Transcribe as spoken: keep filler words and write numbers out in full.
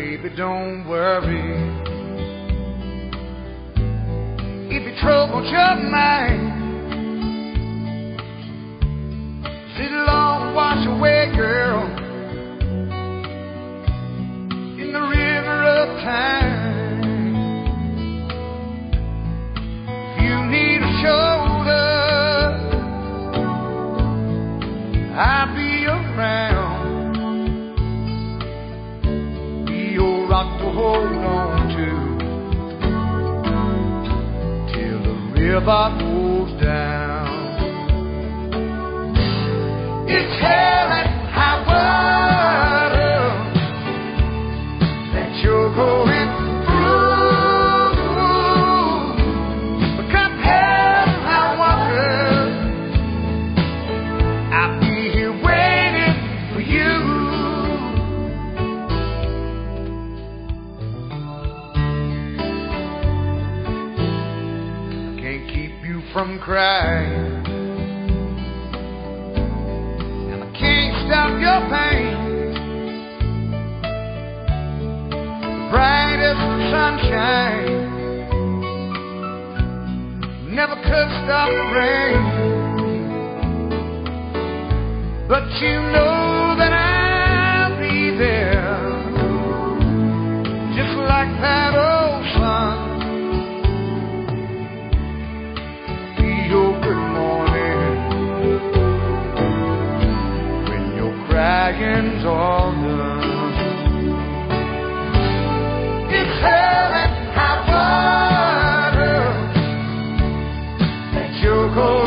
baby, don't worry. If you trouble your mind, it'll all wash away, girl, in the river of time. If you need a shoulder, I'll be around. Be your rock to hold on to till the river goes down. It's hell and high water that you're going through. But come hell and high water, I'll be here waiting for you. I can't keep you from crying, stop your pain. Bright as the sunshine, never could stop the rain. But you know that I'll be there, just like that old sun. Be your good morning, crying's all done. It's hell and high water that you're going